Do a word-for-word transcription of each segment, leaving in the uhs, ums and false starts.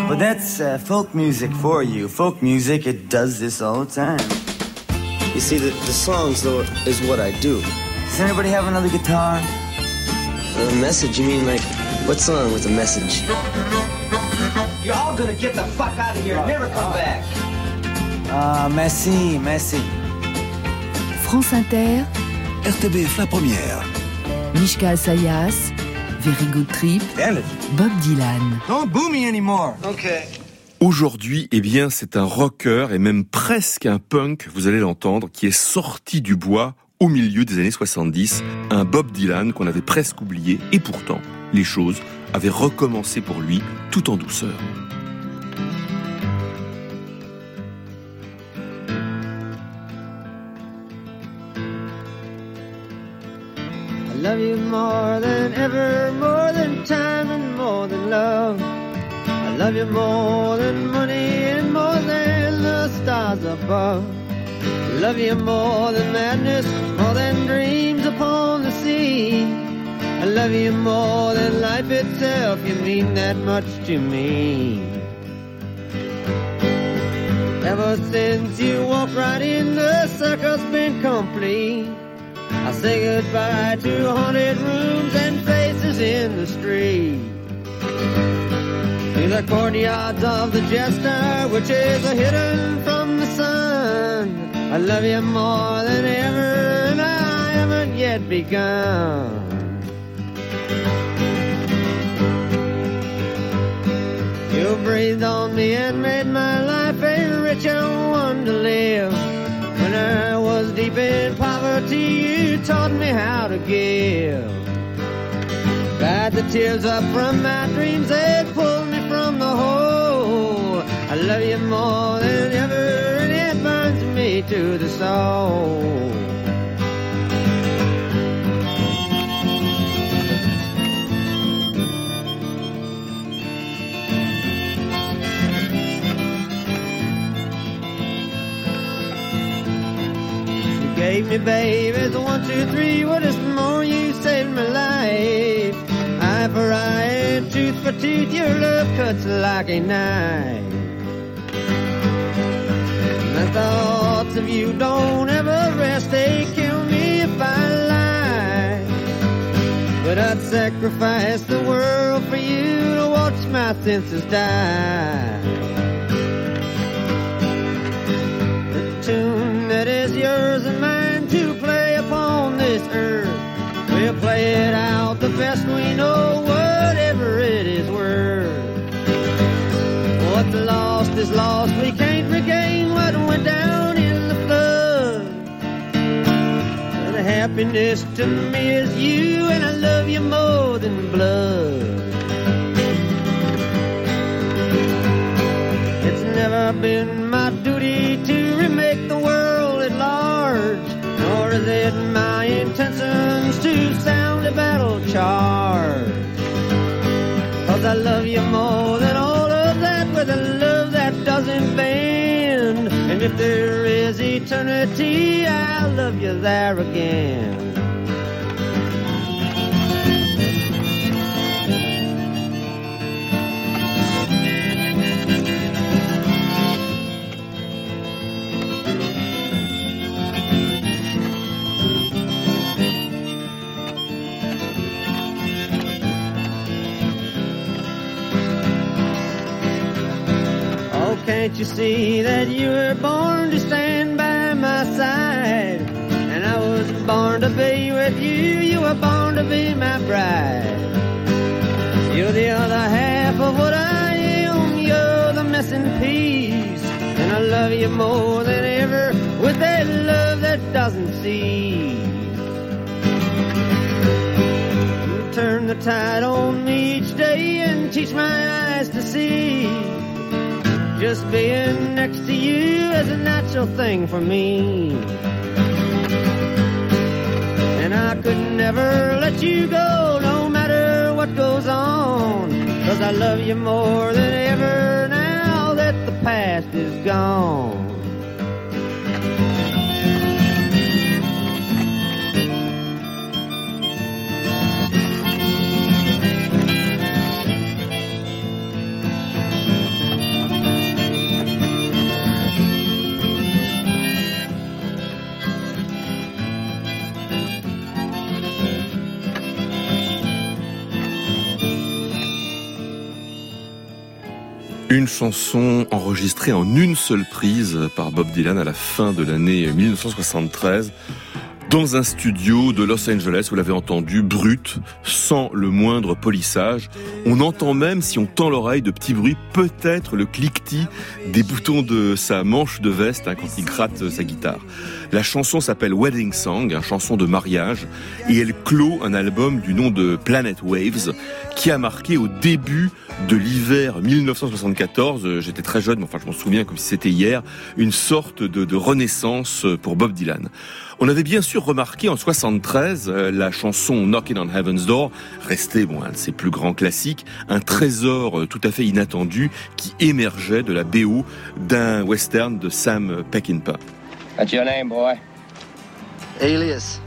Well, that's uh, folk music for you. Folk music, it does this all the time. You see, the, the songs, though, is what I do. Does anybody have another guitar? A message? You mean like, what song with a message? You're all gonna get the fuck out of here and never come back. Ah, merci, merci. France Inter, R T B F La Première. Mishka Asayas, Very Good Trip, Bob Dylan. Don't boo me anymore. Okay. Aujourd'hui, eh bien, c'est un rocker et même presque un punk, vous allez l'entendre, qui est sorti du bois au milieu des années soixante-dix. Un Bob Dylan qu'on avait presque oublié et pourtant, les choses avaient recommencé pour lui tout en douceur. I love you more than ever, more than time and more than love. I love you more than money and more than the stars above. I love you more than madness, more than dreams upon the sea. I love you more than life itself, you mean that much to me. Ever since you walked right in, the circle's been complete. I say goodbye to haunted rooms and faces in the street. To the courtyards of the jester, which is hidden from the sun. I love you more than ever, and I haven't yet begun. You breathed on me and made my life a richer one to live. When I was deep in poverty, you taught me how to give. Dried the tears up from my dreams, they pulled me from the hole. I love you more than ever, and it burns me to the soul. Gave me babies, one, two, three, what is more, you saved my life. Eye for eye, tooth for tooth, your love cuts like a knife. My thoughts of you don't ever rest, they kill me if I lie. But I'd sacrifice the world for you to watch my senses die. The tune that is yours and mine to play upon this earth, we'll play it out the best we know, whatever it is worth. What's lost is lost, we can't regain what went down in the flood. The happiness to me is you, and I love you more than blood. It's never been my duty to remake the world at large, nor is it my intentions to sound a battle charge. Cause I love you more than all of that, with a love that doesn't bend. And if there is eternity, I'll love you there again. Can't you see that you were born to stand by my side? And I was born to be with you, you were born to be my bride. You're the other half of what I am, you're the missing piece. And I love you more than ever, with that love that doesn't cease. You turn the tide on me each day and teach my eyes to see. Just being next to you is a natural thing for me. And I could never let you go, no matter what goes on. Cause I love you more than ever now that the past is gone. Une chanson enregistrée en une seule prise par Bob Dylan à la fin de l'année dix-neuf cent soixante-treize. Dans un studio de Los Angeles, vous l'avez entendu, brut, sans le moindre polissage. On entend même, si on tend l'oreille, de petits bruits, peut-être le cliquetis des boutons de sa manche de veste hein, quand il gratte sa guitare. La chanson s'appelle Wedding Song, une chanson de mariage, et elle clôt un album du nom de Planet Waves, qui a marqué au début de l'hiver dix-neuf cent soixante-quatorze, j'étais très jeune, mais enfin je m'en souviens comme si c'était hier, une sorte de, de renaissance pour Bob Dylan. On avait bien sûr remarqué en soixante-treize euh, la chanson Knockin' on Heaven's Door, restée bon, un de ses plus grands classiques, un trésor euh, tout à fait inattendu qui émergeait de la B O d'un western de Sam Peckinpah. That's your name, boy. Alias.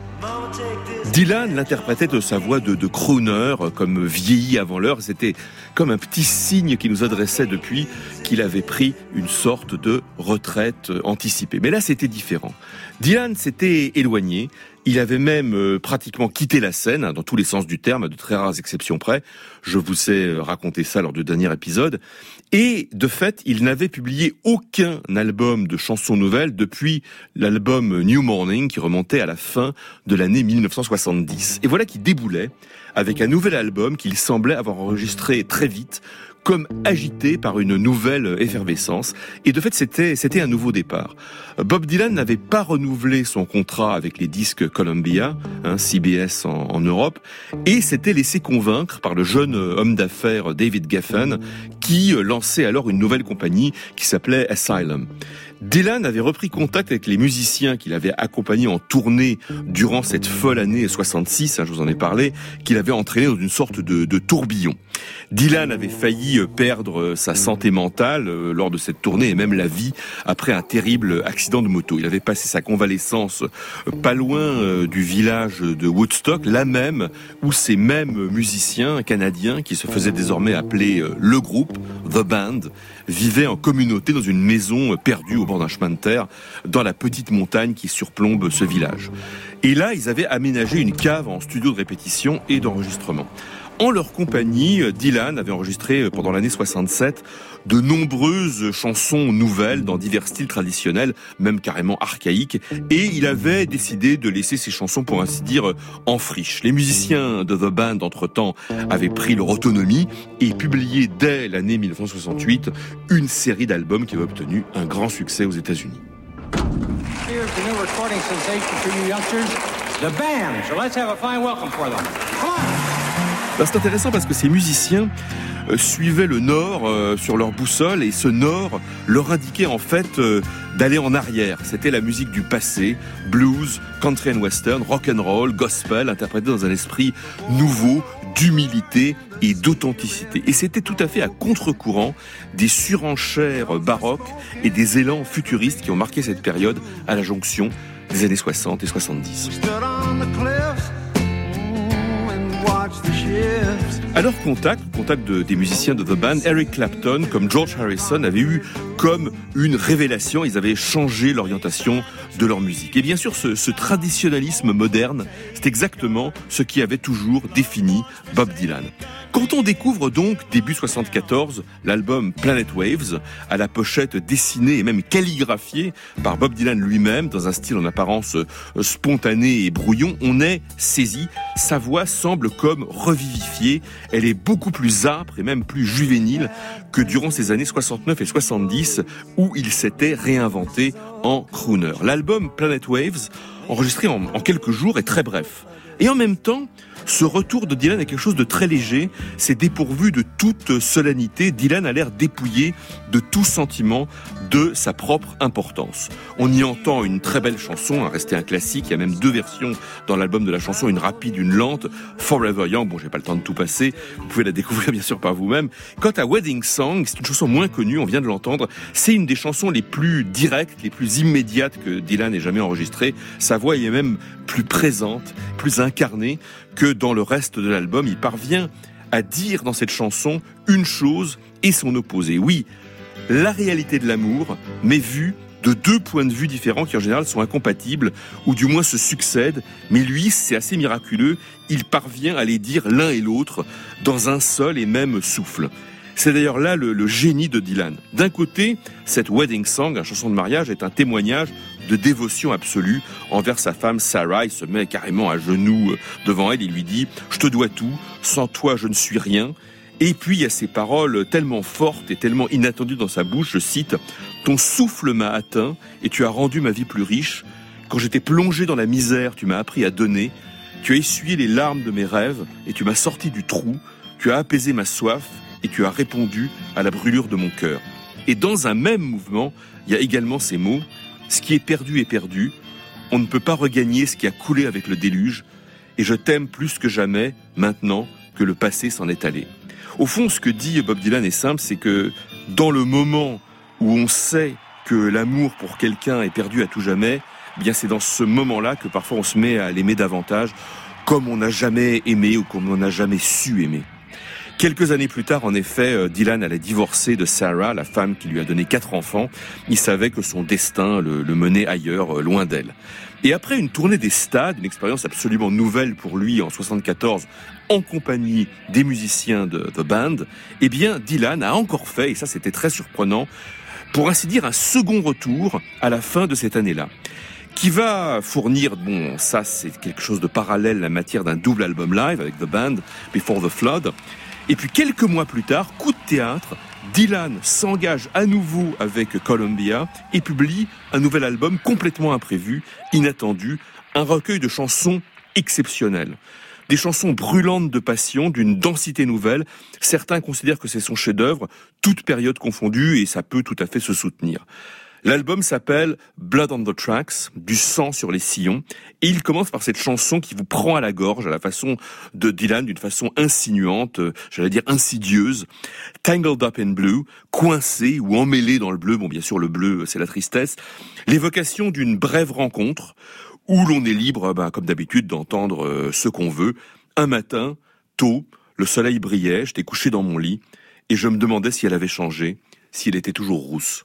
Dylan l'interprétait de sa voix de, de crooner, comme vieilli avant l'heure. C'était comme un petit signe qui nous adressait depuis qu'il avait pris une sorte de retraite anticipée. Mais là, c'était différent. Dylan s'était éloigné. Il avait même euh, pratiquement quitté la scène, hein, dans tous les sens du terme, à de très rares exceptions près. Je vous ai raconté ça lors du dernier épisode. Et de fait, il n'avait publié aucun album de chansons nouvelles depuis l'album New Morning qui remontait à la fin de l'année dix-neuf cent soixante-dix. Et voilà qu'il déboulait avec un nouvel album qu'il semblait avoir enregistré très vite, comme agité par une nouvelle effervescence. Et de fait, c'était, c'était un nouveau départ. Bob Dylan n'avait pas renouvelé son contrat avec les disques Columbia, hein, C B S en, en Europe, et s'était laissé convaincre par le jeune homme d'affaires David Geffen, qui lançait alors une nouvelle compagnie qui s'appelait Asylum. Dylan avait repris contact avec les musiciens qu'il avait accompagnés en tournée durant cette folle année soixante-six, hein, je vous en ai parlé, qu'il avait entraîné dans une sorte de, de tourbillon. Dylan avait failli perdre sa santé mentale euh, lors de cette tournée et même la vie après un terrible accident de moto. Il avait passé sa convalescence euh, pas loin euh, du village de Woodstock, là même où ces mêmes musiciens canadiens, qui se faisaient désormais appeler euh, le groupe, The Band, vivaient en communauté dans une maison perdue au bord d'un chemin de terre, dans la petite montagne qui surplombe ce village. Et là, ils avaient aménagé une cave en studio de répétition et d'enregistrement. En leur compagnie, Dylan avait enregistré pendant l'année soixante-sept de nombreuses chansons nouvelles dans divers styles traditionnels, même carrément archaïques, et il avait décidé de laisser ces chansons, pour ainsi dire, en friche. Les musiciens de The Band, entre-temps, avaient pris leur autonomie et publié dès l'année dix-neuf cent soixante-huit une série d'albums qui avait obtenu un grand succès aux États-Unis. Here's the new recording sensation for you youngsters, The Band. So let's have a fine welcome for them. Come on! Ben, c'est intéressant parce que ces musiciens euh, suivaient le nord euh, sur leur boussole, et ce nord leur indiquait en fait euh, d'aller en arrière. C'était la musique du passé, blues, country and western, rock and roll, gospel, interprété dans un esprit nouveau, d'humilité et d'authenticité. Et c'était tout à fait à contre-courant des surenchères baroques et des élans futuristes qui ont marqué cette période à la jonction des années soixante et soixante-dix. À leur contact, contact de, des musiciens de The Band, Eric Clapton, comme George Harrison, avaient eu comme une révélation. Ils avaient changé l'orientation de leur musique. Et bien sûr, ce, ce traditionnalisme moderne, c'est exactement ce qui avait toujours défini Bob Dylan. Quand on découvre donc, début soixante-quatorze, l'album Planet Waves, à la pochette dessinée et même calligraphiée par Bob Dylan lui-même, dans un style en apparence spontané et brouillon, on est saisi. Sa voix semble comme revivifiée. Elle est beaucoup plus âpre et même plus juvénile que durant ces années soixante-neuf et soixante-dix, où il s'était réinventé en crooner. L'album Planet Waves, enregistré en, en quelques jours, est très bref. Et en même temps, ce retour de Dylan est quelque chose de très léger, c'est dépourvu de toute solennité. Dylan a l'air dépouillé de tout sentiment de sa propre importance. On y entend une très belle chanson, hein, restée un classique, il y a même deux versions dans l'album de la chanson, une rapide, une lente, Forever Young, bon j'ai pas le temps de tout passer, vous pouvez la découvrir bien sûr par vous-même. Quant à Wedding Song, c'est une chanson moins connue, on vient de l'entendre, c'est une des chansons les plus directes, les plus immédiates que Dylan ait jamais enregistrées. Sa voix est même plus présente, plus incarnée que dans le reste de l'album. Il parvient à dire dans cette chanson une chose et son opposé. Oui, la réalité de l'amour, mais vue de deux points de vue différents qui en général sont incompatibles, ou du moins se succèdent, mais lui, c'est assez miraculeux, il parvient à les dire l'un et l'autre dans un seul et même souffle. C'est d'ailleurs là le, le génie de Dylan. D'un côté, cette wedding song, la chanson de mariage, est un témoignage de dévotion absolue envers sa femme Sarah. Il se met carrément à genoux devant elle, il lui dit « Je te dois tout, sans toi je ne suis rien ». Et puis il y a ces paroles tellement fortes et tellement inattendues dans sa bouche, je cite « Ton souffle m'a atteint et tu as rendu ma vie plus riche. Quand j'étais plongé dans la misère, tu m'as appris à donner. Tu as essuyé les larmes de mes rêves et tu m'as sorti du trou. Tu as apaisé ma soif et tu as répondu à la brûlure de mon cœur. » Et dans un même mouvement, il y a également ces mots « Ce qui est perdu est perdu. On ne peut pas regagner ce qui a coulé avec le déluge. Et je t'aime plus que jamais maintenant que le passé s'en est allé. » Au fond, ce que dit Bob Dylan est simple, c'est que dans le moment où on sait que l'amour pour quelqu'un est perdu à tout jamais, eh bien c'est dans ce moment-là que parfois on se met à l'aimer davantage, comme on n'a jamais aimé ou comme on n'a jamais su aimer. Quelques années plus tard, en effet, Dylan allait divorcer de Sarah, la femme qui lui a donné quatre enfants. Il savait que son destin le, le menait ailleurs, loin d'elle. Et après une tournée des stades, une expérience absolument nouvelle pour lui en soixante-quatorze, en compagnie des musiciens de The Band, eh bien Dylan a encore fait, et ça c'était très surprenant, pour ainsi dire un second retour à la fin de cette année-là, qui va fournir, bon ça c'est quelque chose de parallèle, la matière d'un double album live avec The Band, Before the Flood. Et puis quelques mois plus tard, coup de théâtre, Dylan s'engage à nouveau avec Columbia et publie un nouvel album complètement imprévu, inattendu, un recueil de chansons exceptionnelles. Des chansons brûlantes de passion, d'une densité nouvelle. Certains considèrent que c'est son chef-d'œuvre, toute période confondue, et ça peut tout à fait se soutenir. L'album s'appelle Blood on the Tracks, du sang sur les sillons, et il commence par cette chanson qui vous prend à la gorge, à la façon de Dylan, d'une façon insinuante, j'allais dire insidieuse. Tangled up in blue, coincé ou emmêlé dans le bleu, bon bien sûr le bleu c'est la tristesse, l'évocation d'une brève rencontre, où l'on est libre, ben, comme d'habitude, d'entendre euh, ce qu'on veut. Un matin, tôt, le soleil brillait, j'étais couché dans mon lit, et je me demandais si elle avait changé, si elle était toujours rousse.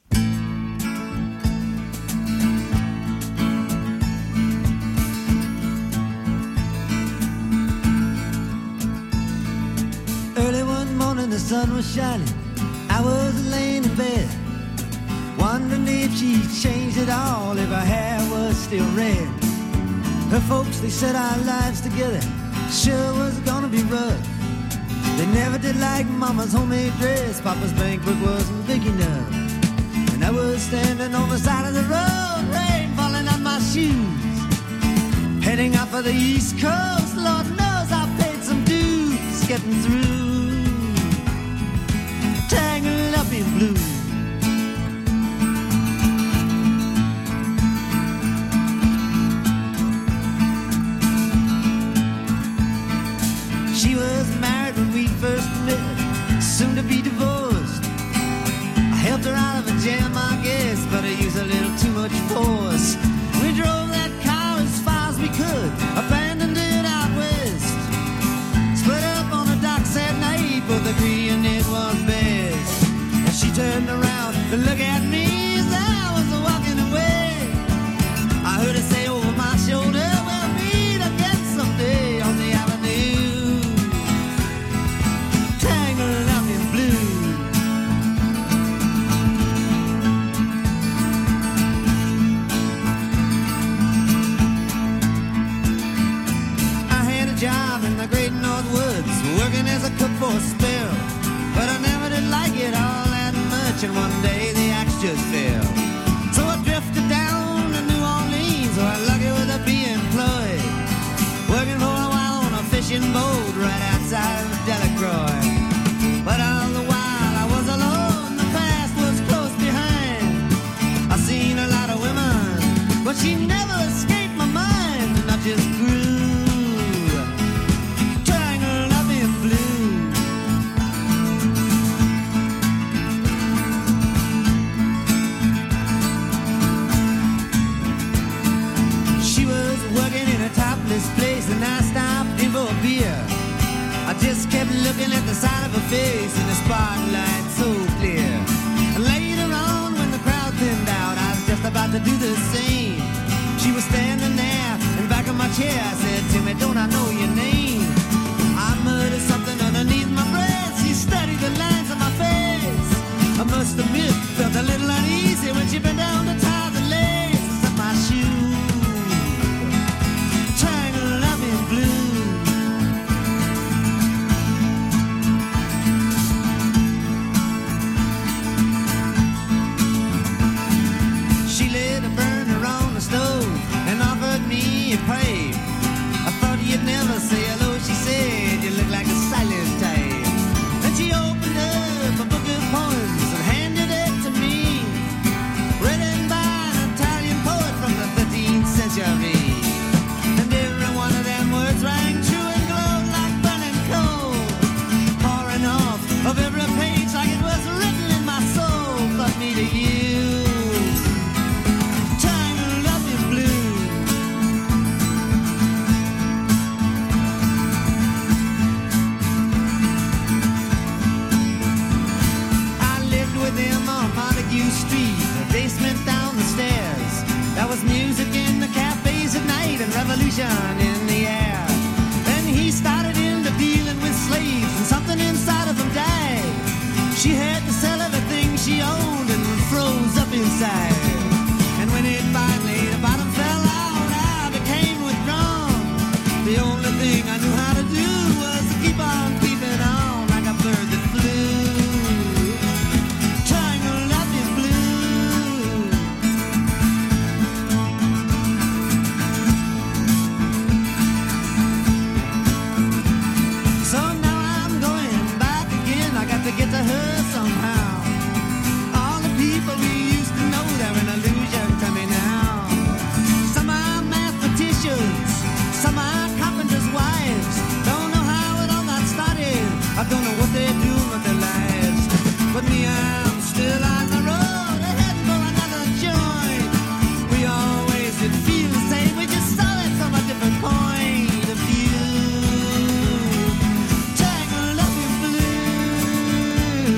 Early one morning the sun was shining, I was laying in bed, wondering if she'd changed at all, if her hair was still red. Her folks, they said our lives together sure was gonna be rough. They never did like Mama's homemade dress, Papa's bank book wasn't big enough. And I was standing on the side of the road, rain falling on my shoes, heading out for the East Coast. Lord knows I paid some dues getting through, tangled up in blue. She was married when we first met, soon to be divorced. I helped her out of a jam, I guess, but I used a little too much force. We drove that car as far as we could, abandoned it out west. Split up on the docks at night, both agreeing it was best. And she turned around to look at me as I was walking away. I heard her say over my shoulder, we'll meet again someday on the avenue. Job in the great North Woods, working as a cook for a spell, but I never did like it all that much, and one day the axe just fell. So I drifted down to New Orleans, where I'm lucky with a be employed, working for a while on a fishing boat right outside of Delacroix. But all the while I was alone, the past was close behind. I seen a lot of women, but she never escaped my mind, and I just grew must admit, felt a little uneasy when she bent down to tie the laces of my shoe. Triangle loving blue. She lit a burner on the stove and offered me a pipe. I thought you'd never say hello, she said, you look like a silent type. Then she opened up a book of poems and handed it to me, written by an Italian poet from the thirteenth century. And every one of them words rang true and glowed like burning coal, pouring off of every page like it was written in my soul. But me to you, trying to love you blue. I lived with him on Montague Street, a basement down the stairs. There was music in the cafes at night and revolution in the air. Then he started into dealing with slaves and something inside of him died. She had to sell everything she owned and froze up inside. And when it finally, the bottom fell out, I became withdrawn. The only thing I knew how to do was to keep on keeping on like a bird that flew, trying to love you blue. So now I'm going back again. I got to get to her somehow. All the people we used to know, they're an illusion to me now. Some are mathematicians, some are carpenters' wives. Don't know how it all got started, I don't know what they're doing with their lives. But me, I'm still on the road, heading for another joint. We always did feel the same, we just saw it from a different point of view. Trying to love you blue.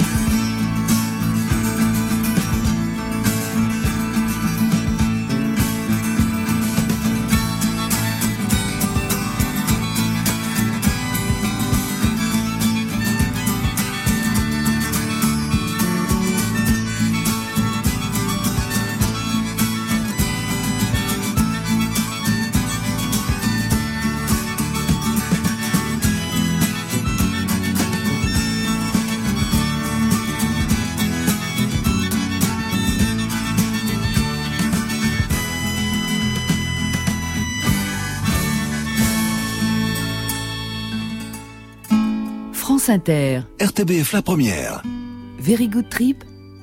France Inter, R T B F la première. Very Good Trip,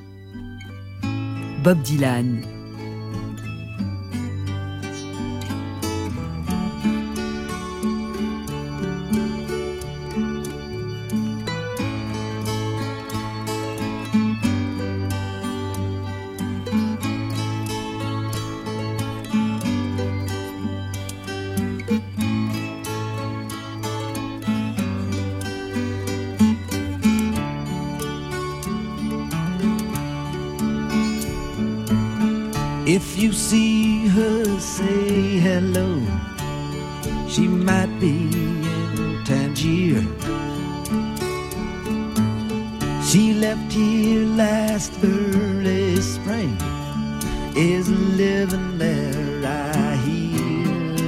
Bob Dylan. If you see her, say hello. She might be in Tangier. She left here last early spring, is living there, I hear.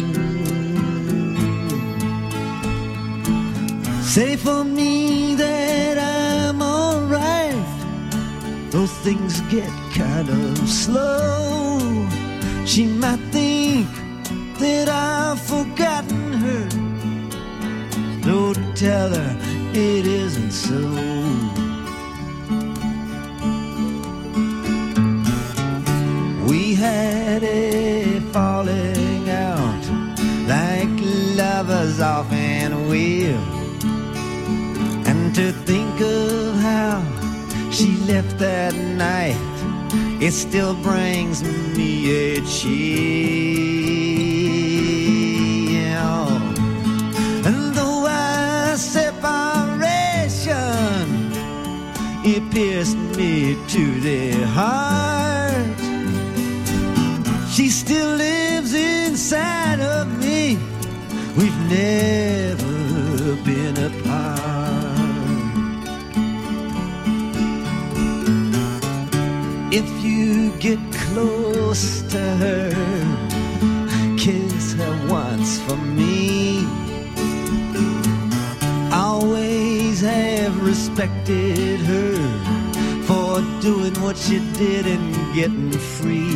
Say for me that I'm alright, though things get kind of slow. She might think that I've forgotten her, though to tell her it isn't so. We had a falling out, like lovers often will. And to think of how she left that night, it still brings me a chill. And though our separation, it pierced me to the heart, she still lives inside of me. We've never been apart. If you get close to her, kiss her once for me. Always have respected her for doing what she did and getting free.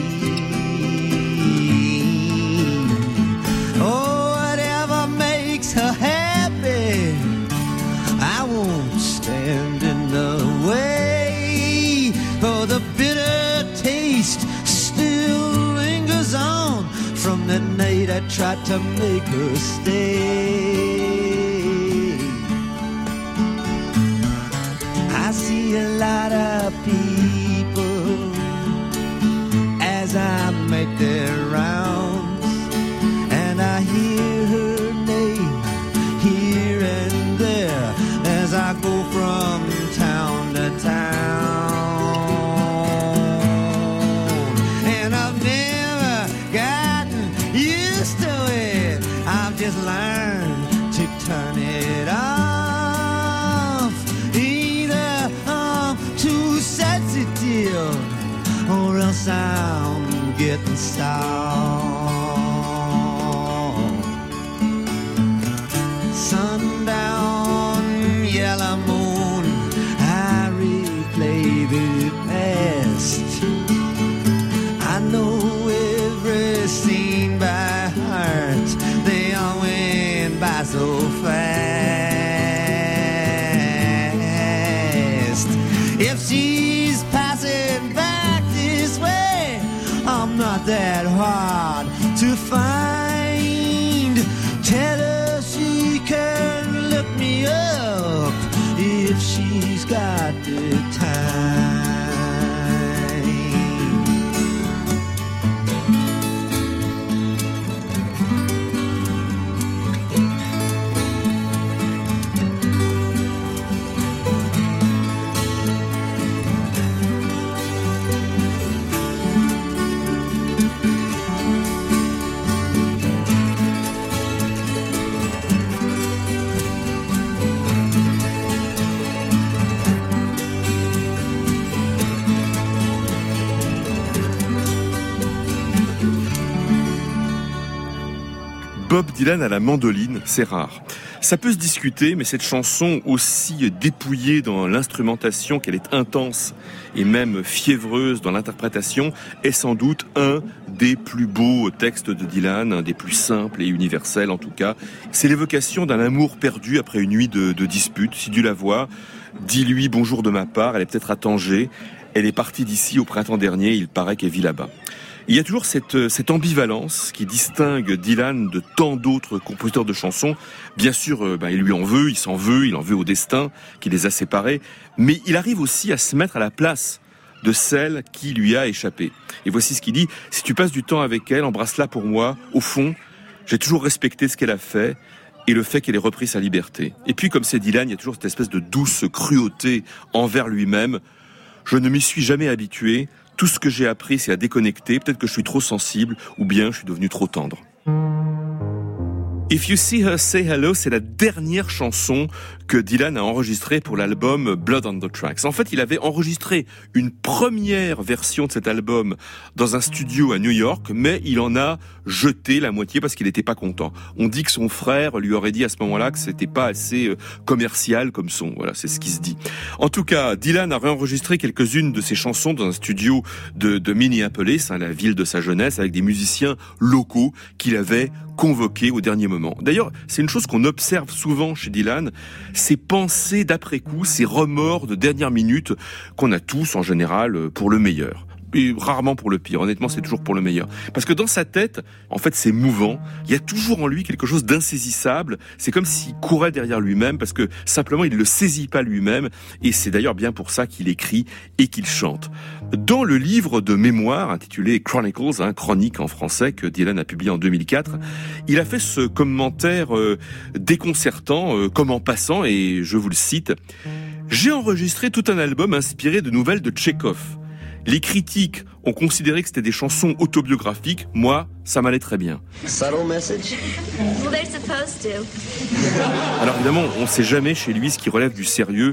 Oh, whatever makes her happy, I won't stand in the way. For the bitter taste still lingers on from the night I tried to make her stay. I see a lot of people as I make their rounds, and I hear her name here and there as I go from town to town. And I've never gotten used to it, I've just learned to turn it off. Either I'm too sensitive or else I'm getting soft. Sundown, yellow moon, I replay the past. I know every scene by heart, they all went by so fast. If she's passing back this way, I'm not that hard to find. Tell her she can look me up if she's got the time. Bob Dylan à la mandoline, c'est rare. Ça peut se discuter, mais cette chanson, aussi dépouillée dans l'instrumentation qu'elle est intense et même fiévreuse dans l'interprétation, est sans doute un des plus beaux textes de Dylan, un des plus simples et universels en tout cas. C'est l'évocation d'un amour perdu après une nuit de, de dispute. Si tu la vois, dis-lui bonjour de ma part, elle est peut-être à Tanger, elle est partie d'ici au printemps dernier, il paraît qu'elle vit là-bas. Il y a toujours cette, cette ambivalence qui distingue Dylan de tant d'autres compositeurs de chansons. Bien sûr, euh, ben, il lui en veut, il s'en veut, il en veut au destin qui les a séparés. Mais il arrive aussi à se mettre à la place de celle qui lui a échappé. Et voici ce qu'il dit. « Si tu passes du temps avec elle, embrasse-la pour moi. Au fond, j'ai toujours respecté ce qu'elle a fait et le fait qu'elle ait repris sa liberté. » Et puis, comme c'est Dylan, il y a toujours cette espèce de douce cruauté envers lui-même. « Je ne m'y suis jamais habitué. Tout ce que j'ai appris, c'est à déconnecter. Peut-être que je suis trop sensible, ou bien je suis devenu trop tendre. » If You See Her Say Hello, c'est la dernière chanson que Dylan a enregistrée pour l'album Blood on the Tracks. En fait, il avait enregistré une première version de cet album dans un studio à New York, mais il en a jeté la moitié parce qu'il n'était pas content. On dit que son frère lui aurait dit à ce moment-là que c'était pas assez commercial comme son. Voilà, c'est ce qui se dit. En tout cas, Dylan a réenregistré quelques-unes de ses chansons dans un studio de, de Minneapolis, hein, la ville de sa jeunesse, avec des musiciens locaux qu'il avait convoqués au dernier moment. D'ailleurs, c'est une chose qu'on observe souvent chez Dylan, ces pensées d'après-coup, ces remords de dernière minute qu'on a tous en général pour le meilleur. Et rarement pour le pire. Honnêtement, c'est toujours pour le meilleur. Parce que dans sa tête, en fait, c'est mouvant. Il y a toujours en lui quelque chose d'insaisissable. C'est comme s'il courait derrière lui-même parce que simplement, il ne le saisit pas lui-même. Et c'est d'ailleurs bien pour ça qu'il écrit et qu'il chante. Dans le livre de mémoires intitulé Chronicles, hein, chronique en français, que Dylan a publié en deux mille quatre, il a fait ce commentaire euh, déconcertant, euh, comme en passant, et je vous le cite. « J'ai enregistré tout un album inspiré de nouvelles de Tchekhov. Les critiques ont considéré que c'était des chansons autobiographiques. Moi, ça m'allait très bien. » Subtle message? Well, they're supposed to. Alors évidemment, on ne sait jamais chez lui ce qui relève du sérieux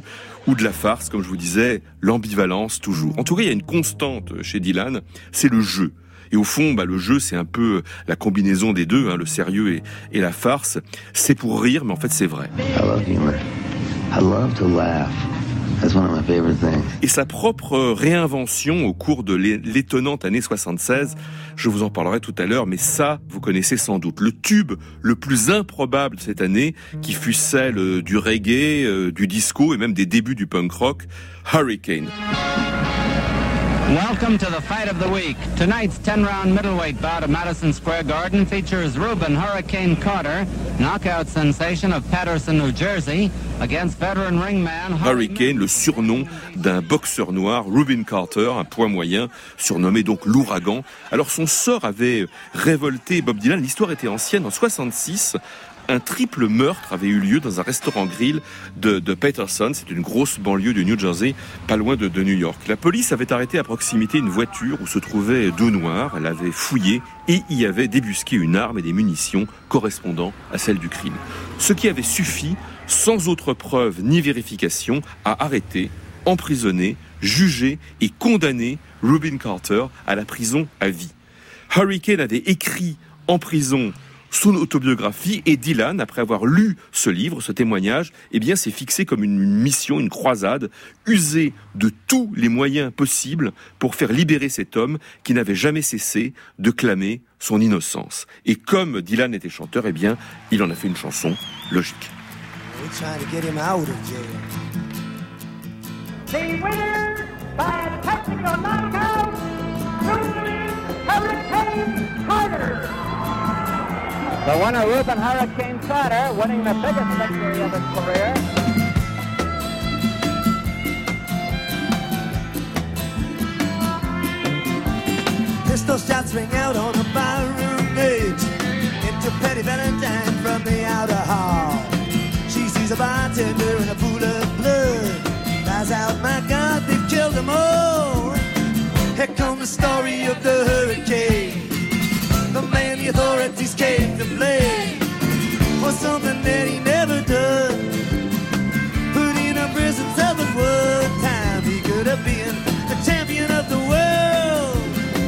ou de la farce, comme je vous disais, l'ambivalence toujours. En tout cas, il y a une constante chez Dylan, c'est le jeu. Et au fond, bah, le jeu, c'est un peu la combinaison des deux, hein, le sérieux et, et la farce. C'est pour rire, mais en fait, c'est vrai. I love humor. I love to laugh. That's one of my favorite things. Et sa propre réinvention au cours de l'étonnante année soixante-seize, je vous en parlerai tout à l'heure, mais ça, vous connaissez sans doute. Le tube le plus improbable de cette année, qui fut celle du reggae, du disco et même des débuts du punk rock, Hurricane. Welcome to the fight of the week. Tonight's ten-round middleweight bout of Madison Square Garden features Reuben Hurricane Carter, knockout sensation of Patterson, New Jersey, against veteran ringman Hurricane, le surnom d'un boxeur noir, Reuben Carter, un poids moyen, surnommé donc l'ouragan. Alors son sort avait révolté Bob Dylan. L'histoire était ancienne. En soixante-six, un triple meurtre avait eu lieu dans un restaurant grill de, de Patterson. C'est une grosse banlieue du New Jersey, pas loin de, de New York. La police avait arrêté à proximité une voiture où se trouvaient deux noirs. Elle avait fouillé et y avait débusqué une arme et des munitions correspondant à celle du crime. Ce qui avait suffi, sans autre preuve ni vérification, à arrêter, emprisonner, juger et condamner Reuben Carter à la prison à vie. Hurricane avait écrit en prison son autobiographie, et Dylan, après avoir lu ce livre, ce témoignage, eh bien, s'est fixé comme une mission, une croisade, user de tous les moyens possibles pour faire libérer cet homme qui n'avait jamais cessé de clamer son innocence. Et comme Dylan était chanteur, eh bien, il en a fait une chanson logique. The winner by technical knockout, Hurricane Carter. The winner, Reuben Hurricane Carter, winning the biggest victory of his career. Pistol shots ring out on the barroom edge. Into Petty Valentine from the outer hall. She sees a bartender in a pool of blood. Cries out, my God, they've killed them all. Here comes the story of the hurricane. The man the authorities came to blame for something that he never done. Put in a prison cell at one time. He could have been the champion of the world.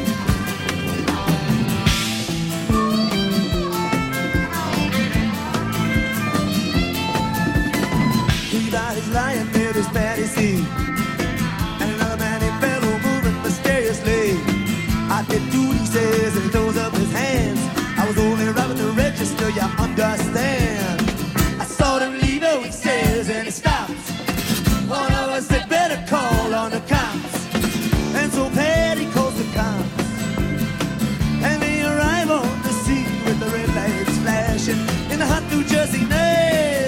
He by his lion met his Patty C. And another man he fell moving mysteriously. I did do what he says and he throws up his hands. I was only robbing the register, you understand. I saw him leave, oh, he says, and he stops. One of us said, better call on the cops. And so Patty calls the cops. And they arrive on the scene with the red lights flashing in the hot New Jersey nights.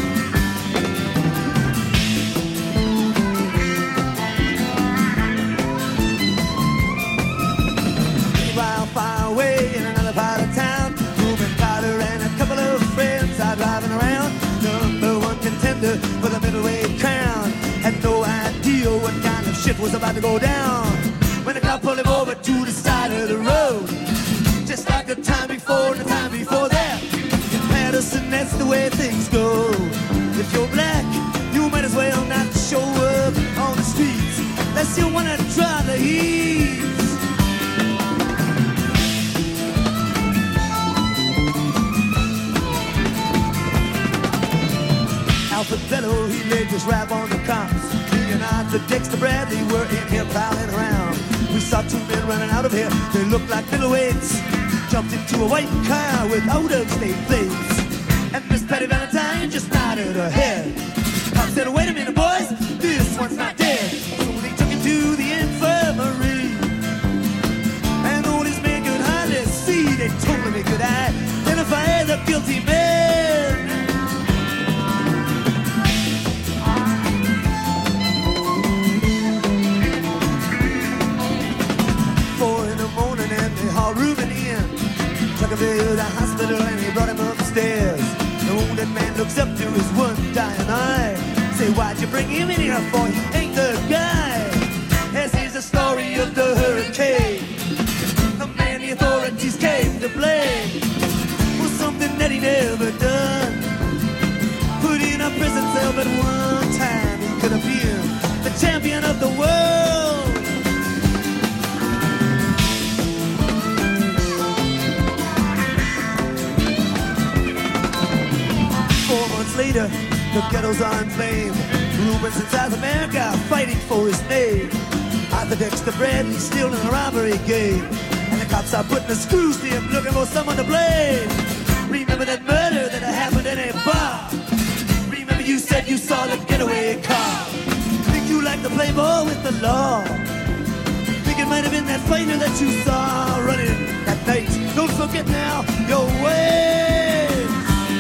Meanwhile, far away in another part of town, Reuben Carter and a couple of friends are driving around. Number one contender for the middleweight crown. Had no idea what kind of shit was about to go down. When the cop pulled him over to the side of the road, just like the time before and the time before that. In Patterson, that's the way things go. If you're black, you might as well not show up on the streets unless you wanna try the heat. Alfred Bello, he laid his rap on the cops. He and Arthur Dexter Bradley were in here prowling around. We saw two men running out of here. They looked like middleweights. Jumped into a white car with out-of-state plates. And Miss Patty Valentine just nodded her head. Cop said, wait a minute, boys, this one's not dead. So they took him to the infirmary. And though this man could hardly see, they told him he could identify the guilty man. Reuben in, took him to the hospital and he brought him upstairs. The wounded man looks up to his one dying eye. Say, why'd you bring him in here for? He ain't the guy. This is the story of the hurricane. The man the authorities came to blame for something that he never done. Put in a prison cell but one time he could have been leader, the ghettos are inflamed. Rubens in South America fighting for his name. Arthur Dexter Bradley still in the robbery game. And the cops are putting the screws to him, looking for someone to blame. Remember that murder that happened in a bar. Remember you said you saw the getaway car. Think you like to play ball with the law. Think it might have been that fighter that you saw running that night. Don't forget now your ways.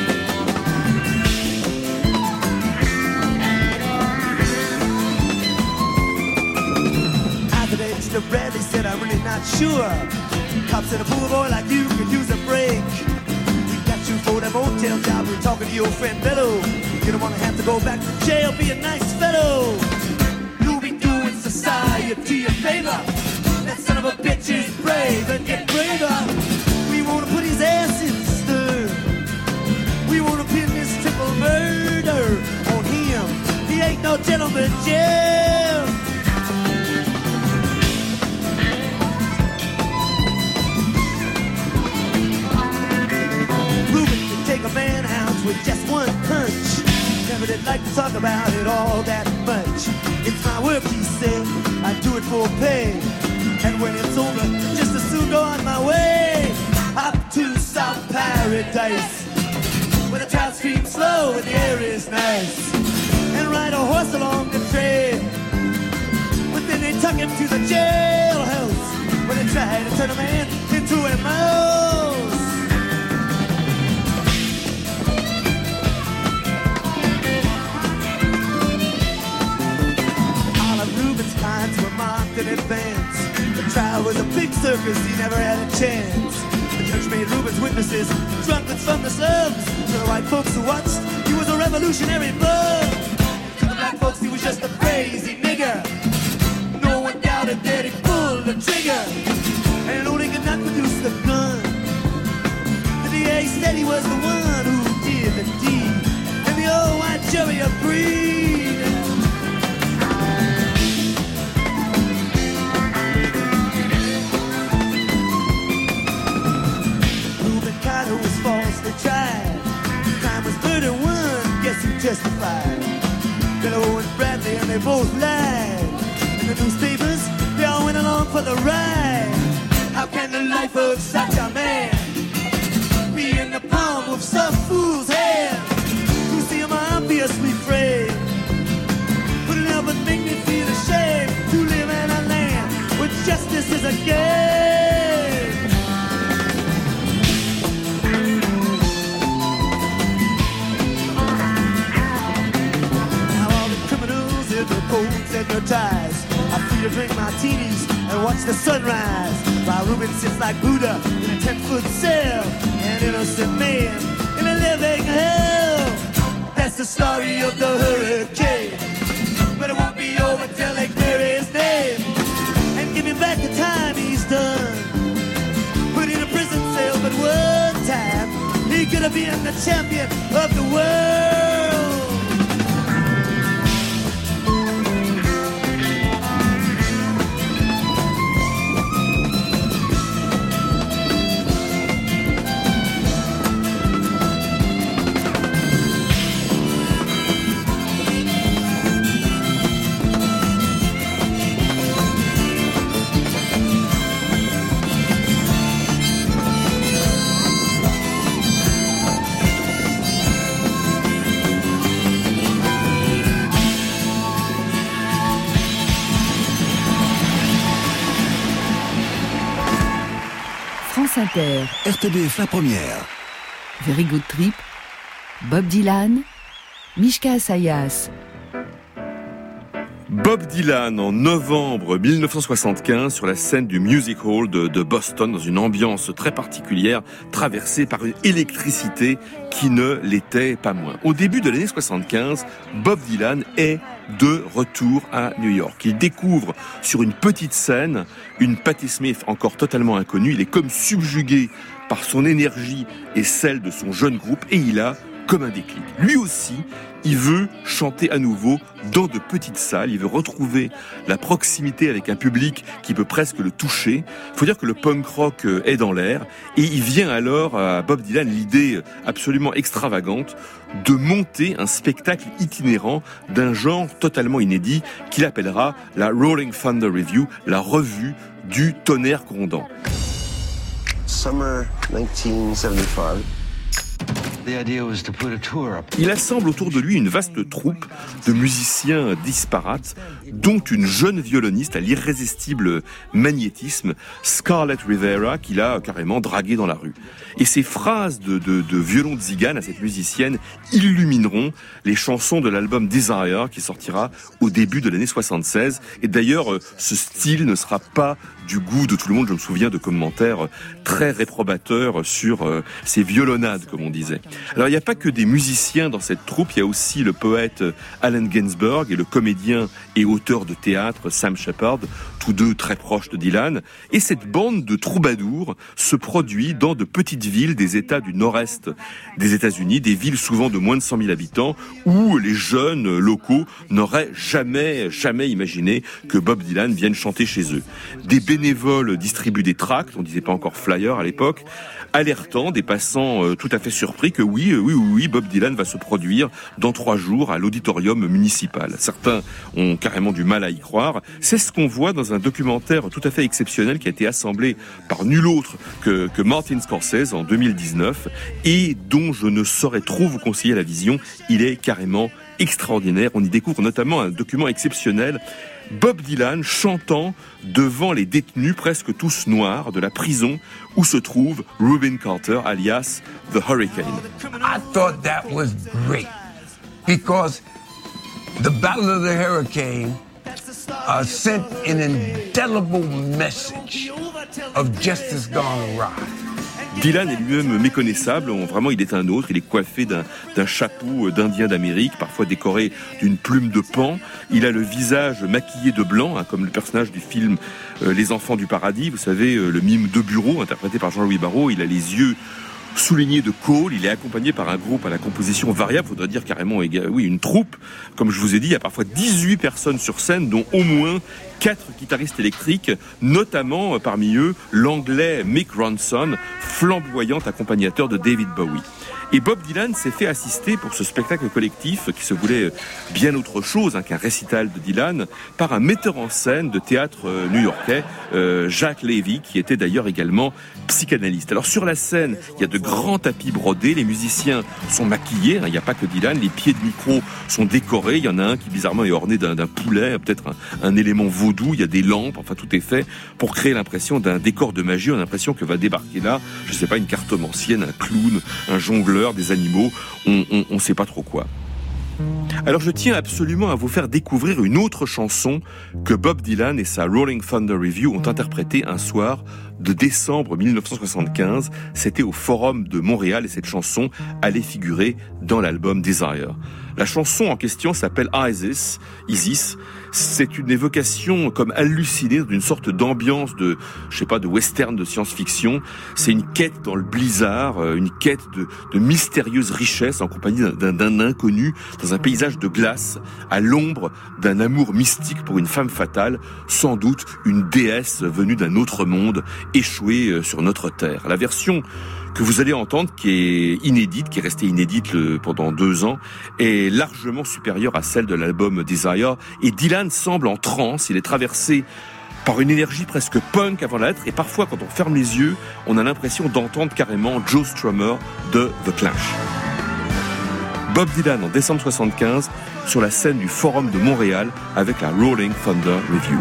After that, Mister Bradley said, I'm really not sure. Cops said a poor boy like you could use a break. We got you for that motel job. We're talking to your friend Bello. You don't want to have to go back to jail. Be a nice fellow. You'll be doing society a favor. That son of a bitch is brave and get braver. We want to put his ass in the stir. We want to pin this triple murder on him. He ain't no gentleman, Jim. Ruben can take a man out with just one punch. Never did like to talk about it all that much. It's my work, he said. I do it for pay. And when it's over, just as soon go on my way up to South Paradise, where the trout stream slow and the air is nice, and ride a horse along the trail. But then they tuck him to the jailhouse, where they try to turn a man into a mouse. All of Ruben's clients were marked in advance. The trial was a big circus, he never had a chance. The judge made Ruben's witnesses drunkards from the slums. To the white folks who watched, he was a revolutionary bug. To the black folks, he was just a crazy nigger. No one doubted that he pulled the trigger. And though they could not produce the gun, the D A said he was the one who did the deed. And the old white jury agreed. Who was falsely tried. Crime was murder one, guess who testified? Bello and Bradley, and they both lied. In the newspapers, they all went along for the ride. How can the life of such a man be in the palm of some fool's hand? Who see him obviously framed? Couldn't help but make me feel ashamed to live in a land where justice is a game. Coats and their ties. I'm free to drink martinis and watch the sunrise, while Ruben sits like Buddha in a ten-foot cell, an innocent man in a living hell. That's the story of the hurricane, but it won't be over till they clear his name and give him back the time he's done. Put in a prison cell, but one time he could have been the champion of the world. Inter. R T B F la première. Very Good Trip. Bob Dylan. Mishka Asayas. Bob Dylan en novembre mille neuf cent soixante-quinze sur la scène du Music Hall de, de Boston, dans une ambiance très particulière, traversée par une électricité qui ne l'était pas moins. Au début de l'année soixante-quinze, Bob Dylan est de retour à New York. Il découvre sur une petite scène une Patti Smith encore totalement inconnue. Il est comme subjugué par son énergie et celle de son jeune groupe, et il a comme un déclic. Lui aussi, il veut chanter à nouveau dans de petites salles, il veut retrouver la proximité avec un public qui peut presque le toucher. Il faut dire que le punk rock est dans l'air et il vient alors à Bob Dylan l'idée absolument extravagante de monter un spectacle itinérant d'un genre totalement inédit qu'il appellera la Rolling Thunder Revue, la revue du tonnerre grondant. Summer nineteen seventy-five. Il assemble autour de lui une vaste troupe de musiciens disparates, dont une jeune violoniste à l'irrésistible magnétisme, Scarlett Rivera, qu'il a carrément draguée dans la rue. Et ces phrases de, de, de violon de zigane à cette musicienne illumineront les chansons de l'album Desire, qui sortira au début de l'année soixante-seize. Et d'ailleurs, ce style ne sera pas du goût de tout le monde. Je me souviens de commentaires très réprobateurs sur euh, ces violonnades, comme on disait. Alors, il n'y a pas que des musiciens dans cette troupe, il y a aussi le poète Allen Ginsberg et le comédien et auteur de théâtre Sam Shepard, tous deux très proches de Dylan. Et cette bande de troubadours se produit dans de petites villes des États du nord-est des États-Unis, des villes souvent de moins de cent mille habitants, où les jeunes locaux n'auraient jamais, jamais imaginé que Bob Dylan vienne chanter chez eux. Des bénévoles distribuent des tracts, on disait pas encore flyers à l'époque, alertant des passants euh, tout à fait surpris que oui, oui, oui, oui, Bob Dylan va se produire dans trois jours à l'auditorium municipal. Certains ont carrément du mal à y croire. C'est ce qu'on voit dans un documentaire tout à fait exceptionnel qui a été assemblé par nul autre que, que Martin Scorsese en deux mille dix-neuf et dont je ne saurais trop vous conseiller la vision. Il est carrément extraordinaire. On y découvre notamment un document exceptionnel, Bob Dylan chantant devant les détenus presque tous noirs de la prison où se trouve Rubin Carter, alias The Hurricane. I thought that was great because the Battle of the Hurricane uh, sent an indelible message of justice gone awry. Dylan est lui-même méconnaissable, vraiment il est un autre, il est coiffé d'un, d'un chapeau d'Indien d'Amérique, parfois décoré d'une plume de paon. Il a le visage maquillé de blanc, hein, comme le personnage du film euh, Les Enfants du Paradis, vous savez, euh, le mime de bureau, interprété par Jean-Louis Barrault. Il a les yeux souligné de Cole, il est accompagné par un groupe à la composition variable, faudrait dire carrément, oui, une troupe. Comme je vous ai dit, il y a parfois dix-huit personnes sur scène, dont au moins quatre guitaristes électriques, notamment parmi eux l'anglais Mick Ronson, flamboyant accompagnateur de David Bowie. Et Bob Dylan s'est fait assister pour ce spectacle collectif, qui se voulait bien autre chose hein, qu'un récital de Dylan, par un metteur en scène de théâtre euh, new-yorkais, euh, Jacques Levy, qui était d'ailleurs également psychanalyste. Alors sur la scène, il y a de grands tapis brodés, les musiciens sont maquillés, hein, il n'y a pas que Dylan, les pieds de micro sont décorés, il y en a un qui bizarrement est orné d'un, d'un poulet, peut-être un, un élément vaudou, il y a des lampes, enfin tout est fait pour créer l'impression d'un décor de magie, on a l'impression que va débarquer là, je sais pas, une cartomancienne, un clown, un jongleur, des animaux, on ne sait pas trop quoi. Alors je tiens absolument à vous faire découvrir une autre chanson que Bob Dylan et sa Rolling Thunder Revue ont interprétée un soir de décembre dix-neuf cent soixante-quinze. C'était au Forum de Montréal et cette chanson allait figurer dans l'album Desire. La chanson en question s'appelle Isis, Isis. C'est une évocation comme hallucinée d'une sorte d'ambiance de, je sais pas, de western de science-fiction. C'est une quête dans le blizzard, une quête de, de mystérieuse richesse en compagnie d'un, d'un inconnu dans un paysage de glace, à l'ombre d'un amour mystique pour une femme fatale, sans doute une déesse venue d'un autre monde, échouée sur notre terre. La version que vous allez entendre, qui est inédite, qui est restée inédite le, pendant deux ans, est largement supérieure à celle de l'album Desire. Et Dylan semble en transe, il est traversé par une énergie presque punk avant la lettre, et parfois quand on ferme les yeux, on a l'impression d'entendre carrément Joe Strummer de The Clash. Bob Dylan en décembre soixante-quinze, sur la scène du Forum de Montréal, avec la Rolling Thunder Revue.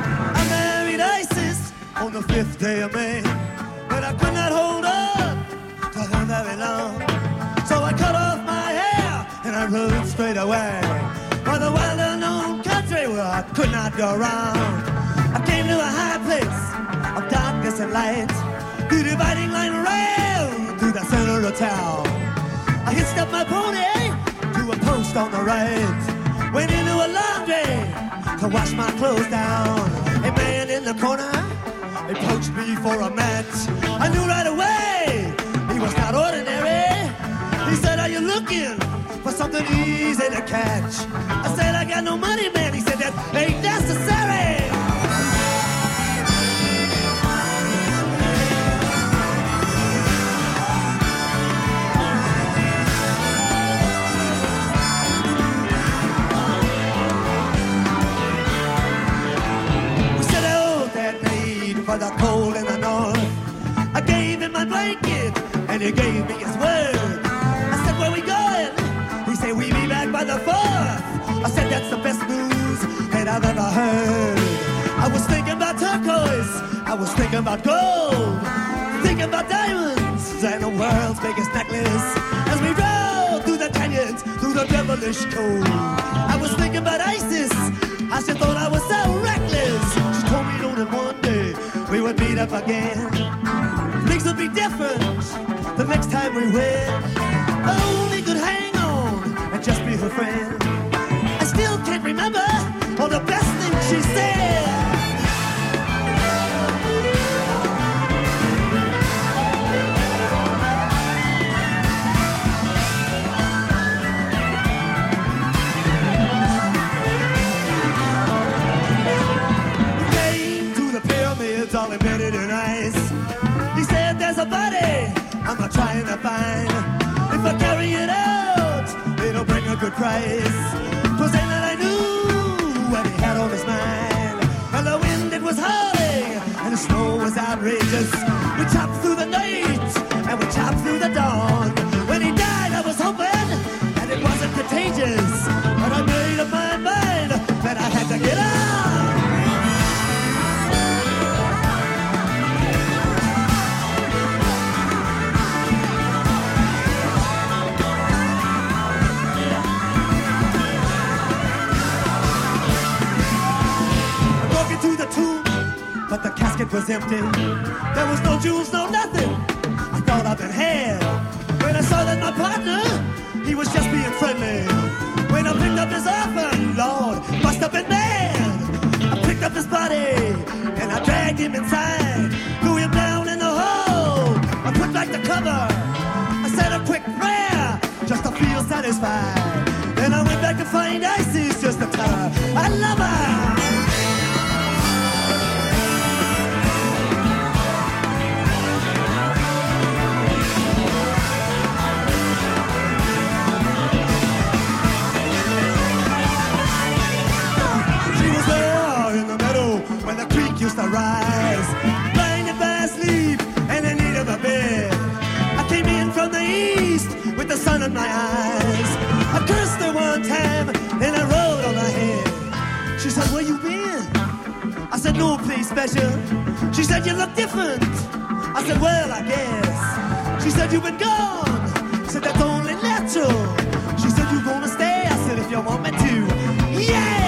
Very long. So I cut off my hair and I rode straight away for the well-known country where I could not go wrong. I came to a high place of darkness and light, the dividing line rail through the center of town. I hitched up my pony to a post on the right, went into a laundry to wash my clothes down. A man in the corner approached me for a match. I knew right away he was not ordinary. He said, "Are you looking looking for something easy to catch. I said, I got no money, man. He said, that ain't necessary. We set out that night for the cold in the north. I gave him my blanket and he gave me his word. I said, where we going? He said, we be back by the fourth. I said, that's the best news that I've ever heard. I was thinking about turquoise, I was thinking about gold, thinking about diamonds and the world's biggest necklace. As we rode through the canyons, through the devilish cold, I was thinking about ISIS, I just thought I was so reckless. She told me, you know, that one day we would meet up again. Things would be different the next time we win. Only could hang on and just be her friend. I still can't remember all the best things she said. We came to the pyramids all embedded in ice. He said there's a body I'm not trying to find. If I carry it out, it'll bring a good price. 'Twas then that I knew what he had on his mind. And the wind, it was howling, and the snow was outrageous. We chopped through the night, and we chopped through the dawn. When he died, I was hoping that it wasn't contagious. But I made up my mind that I had to get out. But the casket was empty. There was no jewels, no nothing. I thought I'd been had. When I saw that my partner, he was just being friendly. When I picked up his offer, Lord, must have been mad. I picked up his body and I dragged him inside. Threw him down in the hole. I put back the cover. I said a quick prayer just to feel satisfied. Then I went back to find Isis just to tell her I love her. When the creek used to rise, blinded by sleep and the need of a bed. I came in from the east with the sun in my eyes. I cursed her one time, then I rolled on her head. She said, where you been? I said, no place special. She said, you look different. I said, well, I guess. She said, you've been gone. I said, that's only natural. She said, you gonna stay? I said, if you want me to. Yeah!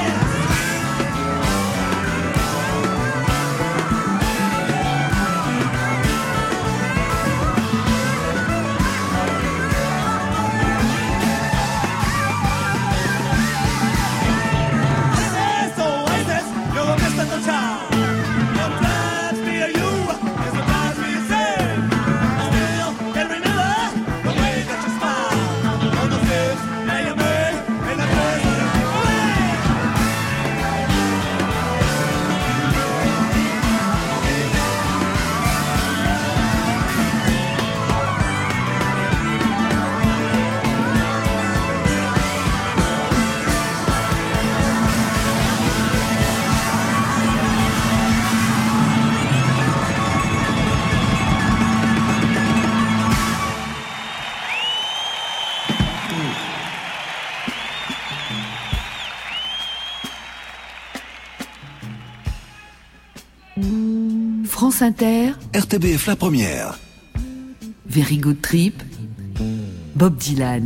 France Inter, R T B F La Première. Very Good Trip, Bob Dylan.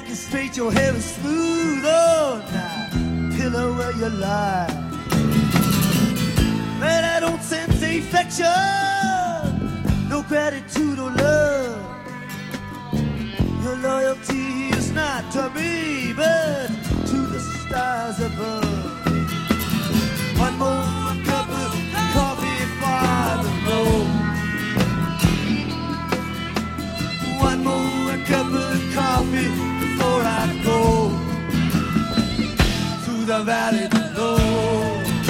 back is straight, your hair is smooth. Oh, now, pillow where you lie. Man, I don't sense affection, no gratitude or love. Your loyalty is not to me, but to the stars above. One more cup of coffee for the road. One more cup of coffee before I go through the valley below.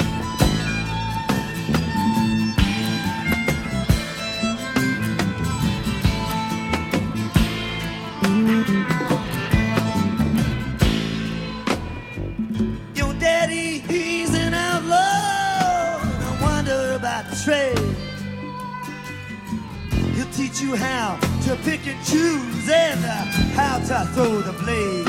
Your daddy, he's an outlaw. I wonder about the trade. He'll teach you how to pick and choose and uh, how to throw the blade.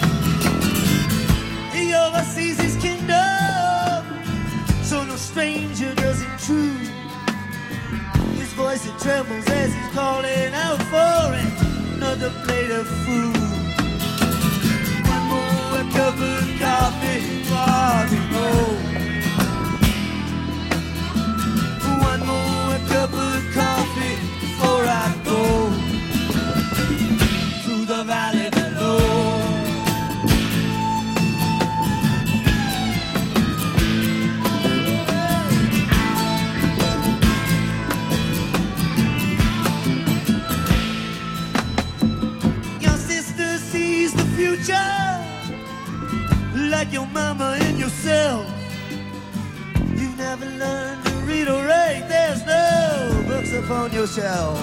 He oversees his kingdom, so no stranger does intrude. His voice it trembles as he's calling out for another plate of food. One more cup of coffee for the road. One more cup of coffee before I go through the valley below. Your sister sees the future like your mama and yourself. You've never learned to read or write, there's no books upon your shelf.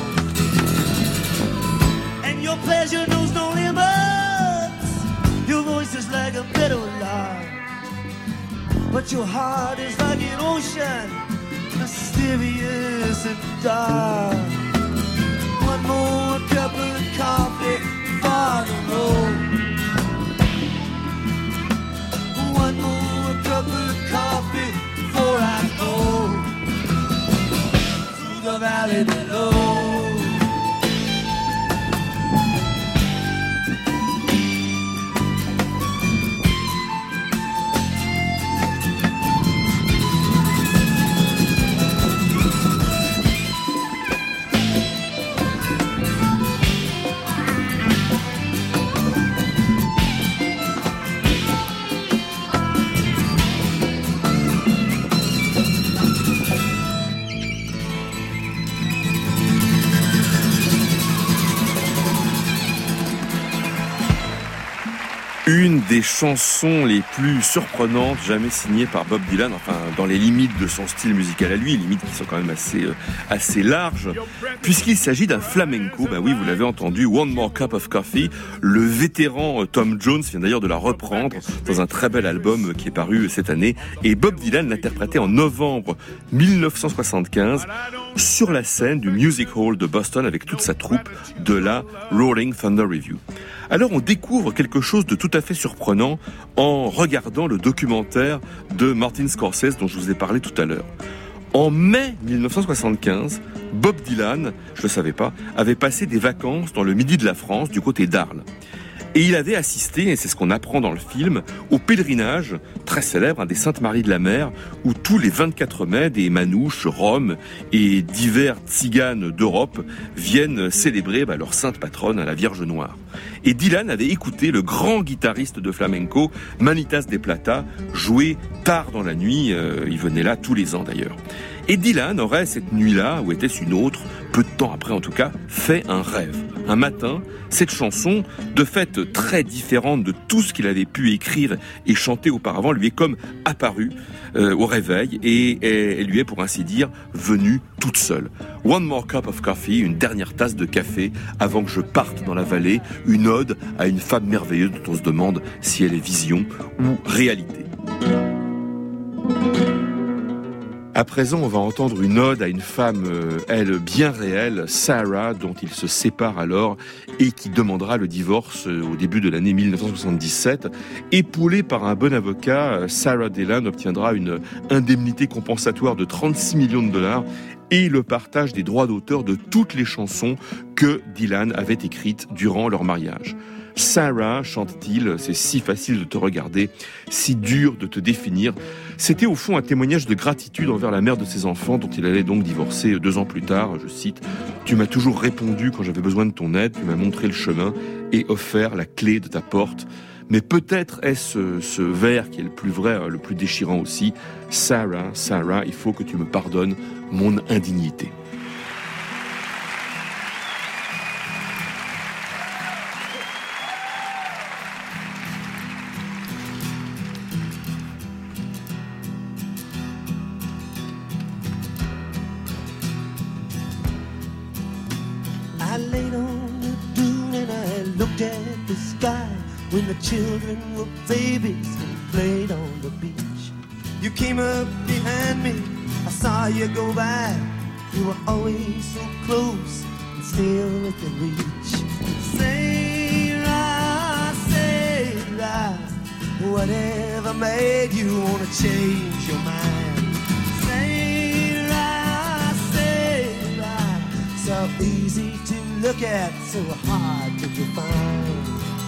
And your pleasure knows no limits. Your voice is like a meadow lark, but your heart is like an ocean, mysterious and dark. One more cup of coffee for the road. One more cup of coffee before I go through the valley below. Une des chansons les plus surprenantes jamais signées par Bob Dylan, enfin dans les limites de son style musical à lui, limites qui sont quand même assez euh, assez larges, puisqu'il s'agit d'un flamenco. Bah oui, vous l'avez entendu, One More Cup of Coffee. Le vétéran Tom Jones vient d'ailleurs de la reprendre dans un très bel album qui est paru cette année, et Bob Dylan l'interprétait en novembre dix-neuf cent soixante-quinze sur la scène du Music Hall de Boston avec toute sa troupe de la Rolling Thunder Revue. Alors on découvre quelque chose de tout à fait surprenant en regardant le documentaire de Martin Scorsese dont je vous ai parlé tout à l'heure. En mai dix-neuf cent soixante-quinze, Bob Dylan, je ne le savais pas, avait passé des vacances dans le midi de la France, du côté d'Arles. Et il avait assisté, et c'est ce qu'on apprend dans le film, au pèlerinage très célèbre hein, des Saintes Maries de la Mer, où tous les vingt-quatre mai, des manouches, roms et divers tziganes d'Europe viennent célébrer bah, leur sainte patronne, la Vierge Noire. Et Dylan avait écouté le grand guitariste de flamenco, Manitas de Plata, jouer tard dans la nuit, euh, il venait là tous les ans d'ailleurs. Et Dylan aurait, cette nuit-là, ou était-ce une autre, peu de temps après en tout cas, fait un rêve. Un matin, cette chanson, de fait très différente de tout ce qu'il avait pu écrire et chanter auparavant, lui est comme apparue euh, au réveil et, et elle lui est, pour ainsi dire, venue toute seule. One more cup of coffee, une dernière tasse de café avant que je parte dans la vallée, une ode à une femme merveilleuse dont on se demande si elle est vision ou réalité. À présent, on va entendre une ode à une femme, euh, elle, bien réelle, Sarah, dont il se sépare alors et qui demandera le divorce euh, au début de l'année dix-neuf cent soixante-dix-sept. Épaulée par un bon avocat, Sarah Dylan obtiendra une indemnité compensatoire de trente-six millions de dollars et le partage des droits d'auteur de toutes les chansons que Dylan avait écrites durant leur mariage. Sarah, chante-t-il, c'est si facile de te regarder, si dur de te définir. C'était au fond un témoignage de gratitude envers la mère de ses enfants dont il allait donc divorcer deux ans plus tard. Je cite, « Tu m'as toujours répondu quand j'avais besoin de ton aide, tu m'as montré le chemin et offert la clé de ta porte. » Mais peut-être est-ce ce vers qui est le plus vrai, le plus déchirant aussi. « Sarah, Sarah, il faut que tu me pardonnes mon indignité. » I laid on the dune and I looked at the sky when the children were babies and played on the beach. You came up behind me, I saw you go by. You were always so close and still within reach. Sarah, Sarah, whatever made you wanna change your mind? Sarah, Sarah, so easy to look at, so hard to define.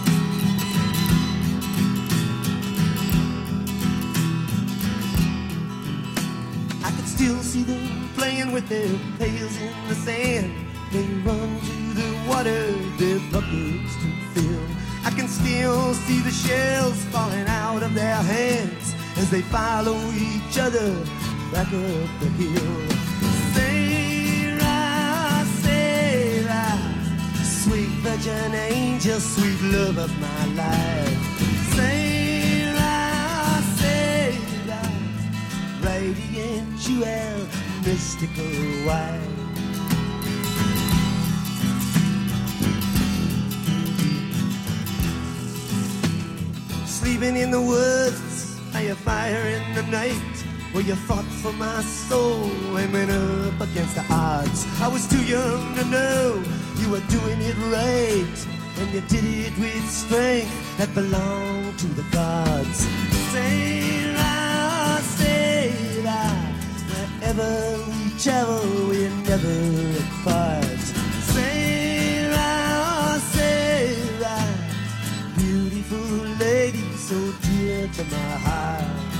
I could still see them playing with their pails in the sand. They run to the water, their buckets to fill. I can still see the shells falling out of their hands as they follow each other back up the hill. Sweet virgin angel, sweet love of my life. Sarah, Sarah, radiant jewel, mystical white. Sleeping in the woods by a fire in the night, where you fought for my soul and went up against the odds. I was too young to know you were doing it right, and you did it with strength that belonged to the gods. Sarah, Sarah, wherever we travel, we never apart. Sarah, Sarah, beautiful lady, so dear to my heart.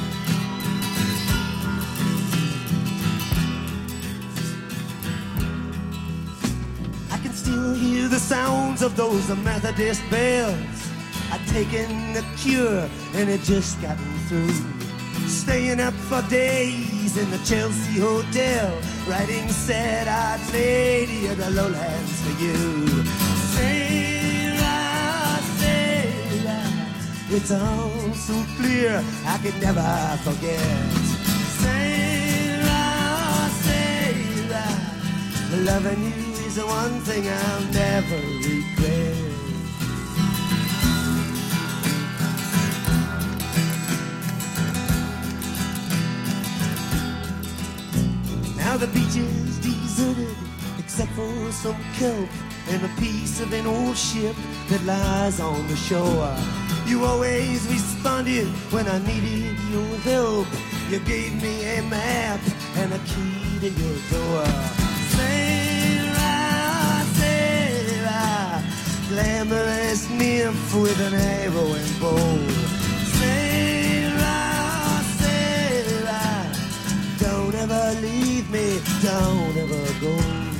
Still hear the sounds of those Methodist bells. I'd taken the cure and it just got me through. Staying up for days in the Chelsea Hotel, writing sad-eyed lady of the lowlands for you. Sarah, Sarah, it's all so clear I could never forget. Sarah, Sarah, loving you the one thing I'll never regret. Now the beach is deserted, except for some kelp and a piece of an old ship that lies on the shore. You always responded when I needed your help. You gave me a map and a key to your door. Glamorous nymph with an arrow and bow. Sarah, Sarah, don't ever leave me, don't ever go.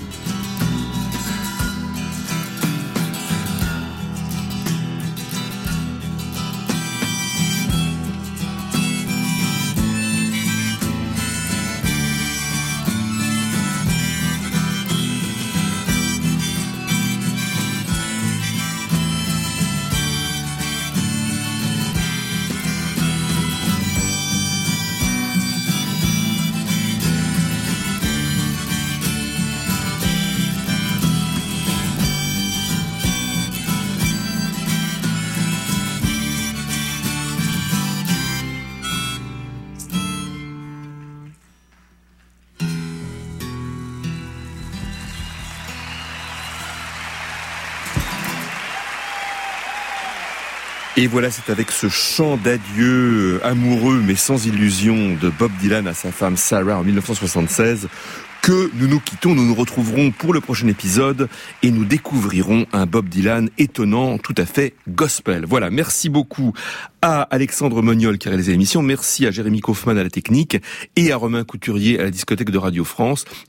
Et voilà, c'est avec ce chant d'adieu amoureux mais sans illusion de Bob Dylan à sa femme Sarah en dix-neuf cent soixante-seize que nous nous quittons. Nous nous retrouverons pour le prochain épisode et nous découvrirons un Bob Dylan étonnant, tout à fait gospel. Voilà, merci beaucoup à Alexandre Moniol qui a réalisé l'émission. Merci à Jérémy Kaufmann à la technique et à Romain Couturier à la discothèque de Radio France.